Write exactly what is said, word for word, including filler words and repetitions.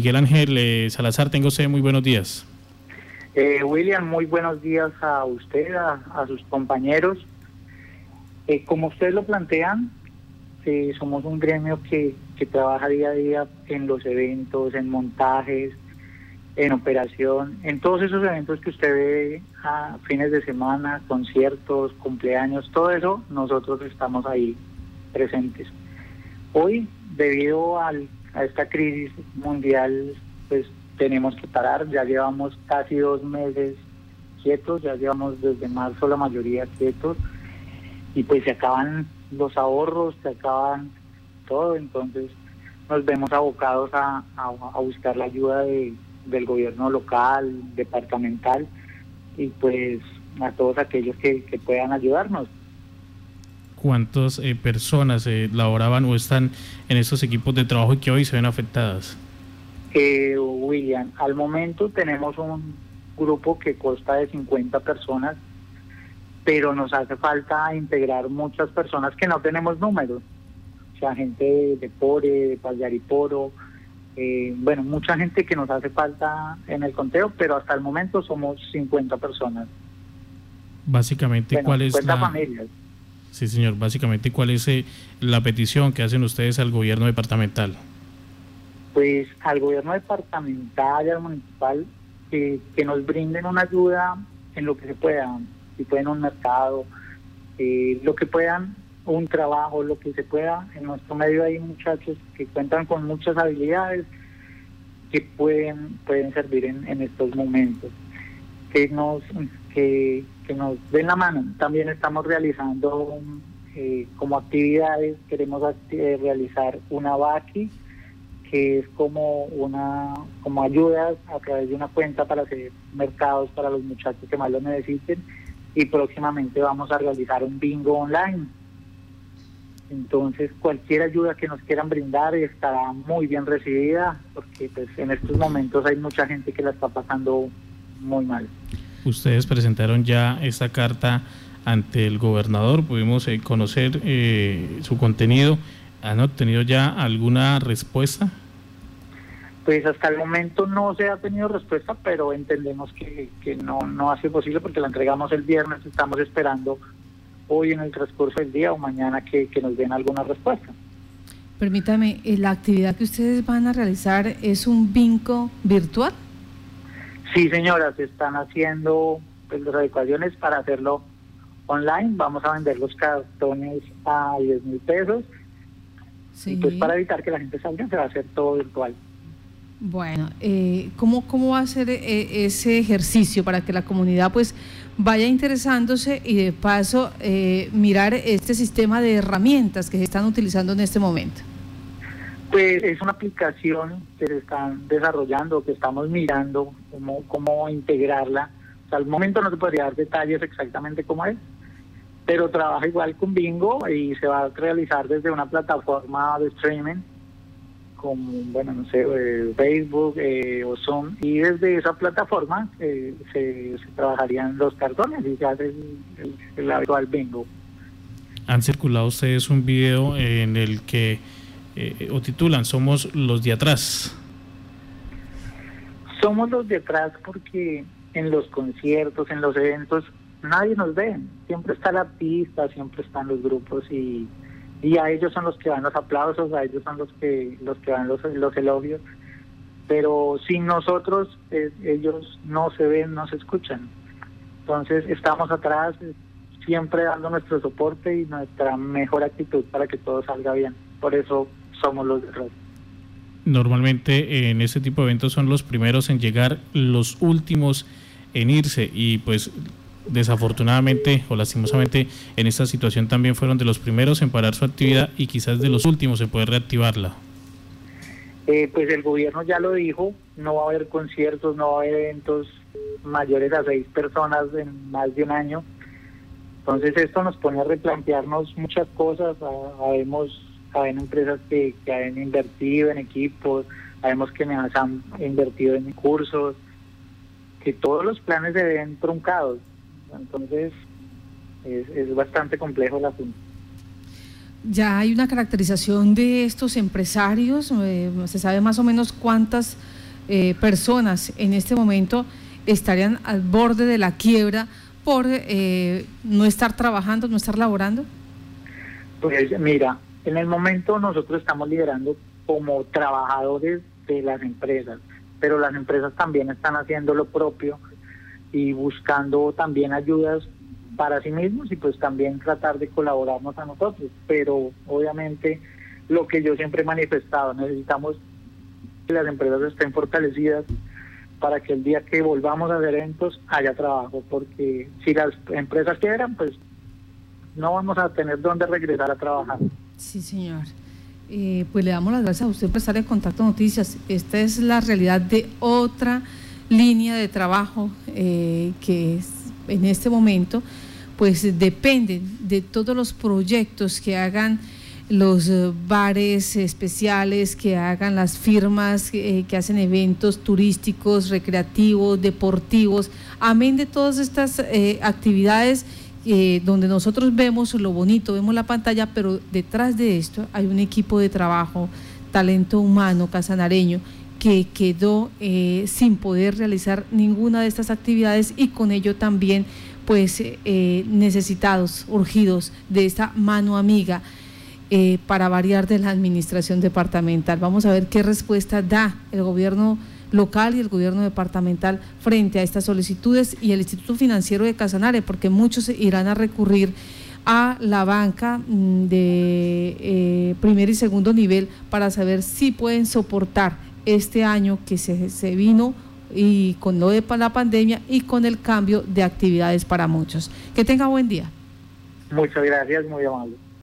Miguel Ángel eh, Salazar, tenga usted muy buenos días. Eh, William, muy buenos días a usted, a, a sus compañeros. Eh, como ustedes lo plantean, eh, somos un gremio que, que trabaja día a día en los eventos, en montajes, en operación, en todos esos eventos que usted ve a fines de semana, conciertos, cumpleaños, todo eso, nosotros estamos ahí presentes. Hoy, debido al, a esta crisis mundial, pues tenemos que parar. Ya llevamos casi dos meses quietos, ya llevamos desde marzo la mayoría quietos, y pues se acaban los ahorros, se acaban todo, entonces nos vemos abocados a, a, a buscar la ayuda de, del gobierno local, departamental, y pues a todos aquellos que, que puedan ayudarnos. ¿Cuántas eh, personas eh, laboraban o están en estos equipos de trabajo y que hoy se ven afectadas? Eh, William, al momento tenemos un grupo que consta de cincuenta personas, pero nos hace falta integrar muchas personas que no tenemos números, o sea, gente de, de Pore, de Pallariporo, eh, bueno, mucha gente que nos hace falta en el conteo, pero hasta el momento somos cincuenta personas. Básicamente, bueno, ¿cuál es la familias? Sí, señor, básicamente, ¿cuál es eh, la petición que hacen ustedes al gobierno departamental? Pues al gobierno departamental y al municipal, eh, que nos brinden una ayuda en lo que se pueda, si pueden un mercado, eh, lo que puedan, un trabajo, lo que se pueda. En nuestro medio hay muchachos que cuentan con muchas habilidades que pueden pueden servir en, en estos momentos, que nos que, que nos den la mano. También estamos realizando eh, como actividades, queremos eh, realizar una vaqui, que es como una como ayudas a través de una cuenta para hacer mercados para los muchachos que más lo necesiten, y próximamente vamos a realizar un bingo online. Entonces cualquier ayuda que nos quieran brindar estará muy bien recibida, porque pues en estos momentos hay mucha gente que la está pasando muy mal. Ustedes presentaron ya esta carta ante el gobernador, pudimos eh, conocer eh, su contenido. ¿Han obtenido ya alguna respuesta? Pues hasta el momento no se ha tenido respuesta, pero entendemos que, que no, no ha sido posible porque la entregamos el viernes. Estamos esperando hoy en el transcurso del día o mañana que, que nos den alguna respuesta. Permítame, ¿la actividad que ustedes van a realizar es un bingo virtual? Sí, señora, se están haciendo pues, las adecuaciones para hacerlo online. Vamos a vender los cartones a diez mil pesos. Sí. Y pues para evitar que la gente salga, se va a hacer todo virtual. Bueno, eh, ¿cómo, ¿cómo va a ser eh, ese ejercicio para que la comunidad pues vaya interesándose y de paso eh, mirar este sistema de herramientas que se están utilizando en este momento? Pues es una aplicación que se están desarrollando, que estamos mirando cómo, cómo integrarla. O sea, al momento no se podría dar detalles exactamente cómo es, pero trabaja igual con Bingo y se va a realizar desde una plataforma de streaming como, bueno, no sé, eh, Facebook eh, o Zoom, y desde esa plataforma eh, se, se trabajarían los cartones y se hace el, el, el habitual Bingo. Han circulado ustedes un video en el que eh, o titulan "Somos los de atrás". Somos los de atrás porque en los conciertos, en los eventos, nadie nos ve, siempre está el artista, siempre están los grupos, y, y a ellos son los que van los aplausos, a ellos son los que los que van los, los elogios, pero sin nosotros eh, ellos no se ven, no se escuchan. Entonces estamos atrás, siempre dando nuestro soporte y nuestra mejor actitud para que todo salga bien. Por eso somos los de atrás. Normalmente en este tipo de eventos son los primeros en llegar, los últimos en irse, y pues desafortunadamente o lastimosamente en esta situación también fueron de los primeros en parar su actividad y quizás de los últimos en poder reactivarla. Eh, pues el gobierno ya lo dijo, no va a haber conciertos, no va a haber eventos mayores a seis personas en más de un año. Entonces esto nos pone a replantearnos muchas cosas. Habemos, habemos empresas que, que han invertido en equipos, sabemos que me han invertido en cursos, que todos los planes se ven truncados. Entonces es, es bastante complejo el asunto. ¿Ya hay una caracterización de estos empresarios? Eh, ¿se sabe más o menos cuántas eh, personas en este momento estarían al borde de la quiebra por eh, no estar trabajando, no estar laborando? Pues mira, en el momento nosotros estamos liderando como trabajadores de las empresas, pero las empresas también están haciendo lo propio y buscando también ayudas para sí mismos y pues también tratar de colaborarnos a nosotros, pero obviamente lo que yo siempre he manifestado, necesitamos que las empresas estén fortalecidas para que el día que volvamos a hacer eventos haya trabajo, porque si las empresas quieran, pues no vamos a tener dónde regresar a trabajar. Sí, señor. Eh, pues le damos las gracias a usted por estar en Contacto Noticias. Esta es la realidad de otra línea de trabajo eh, que es, en este momento pues dependen de todos los proyectos que hagan los bares especiales, que hagan las firmas eh, que hacen eventos turísticos, recreativos, deportivos, amén de todas estas eh, actividades eh, donde nosotros vemos lo bonito, vemos la pantalla, pero detrás de esto hay un equipo de trabajo, talento humano casanareño, que quedó eh, sin poder realizar ninguna de estas actividades y con ello también pues eh, necesitados, urgidos de esta mano amiga eh, para variar de la administración departamental. Vamos a ver qué respuesta da el gobierno local y el gobierno departamental frente a estas solicitudes y el Instituto Financiero de Casanare, porque muchos irán a recurrir a la banca de eh, primer y segundo nivel para saber si pueden soportar este año que se, se vino y con lo de la pandemia y con el cambio de actividades para muchos. Que tenga buen día. Muchas gracias, muy amable.